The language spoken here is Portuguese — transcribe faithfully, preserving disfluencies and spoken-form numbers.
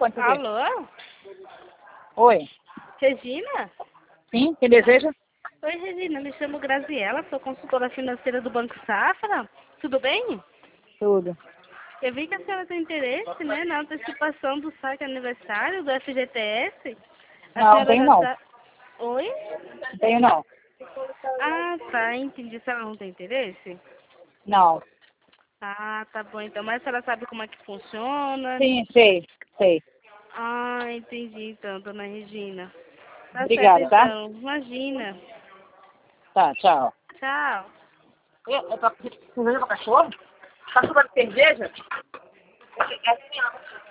Pode ser. Alô? Oi. Regina? Sim, quem deseja? Oi, Regina. Me chamo Graziela, sou consultora financeira do Banco Safra. Tudo bem? Tudo. Eu vi que a senhora tem interesse, né, na antecipação do saque aniversário do F G T S. A Não, senhora tenho já não. sa... Oi? Não tenho não. Ah, tá. Entendi. A senhora não tem interesse? Não. Ah, tá bom. Então, mas a senhora sabe como é que funciona? Sim, sei, sei. Ah, entendi então, dona Regina. Tá certo Obrigada, tá? então. Imagina. Tá, tchau. Tchau. É, é pra, cerveja pra cachorro? Cachorro de cerveja? É, é assim, ó.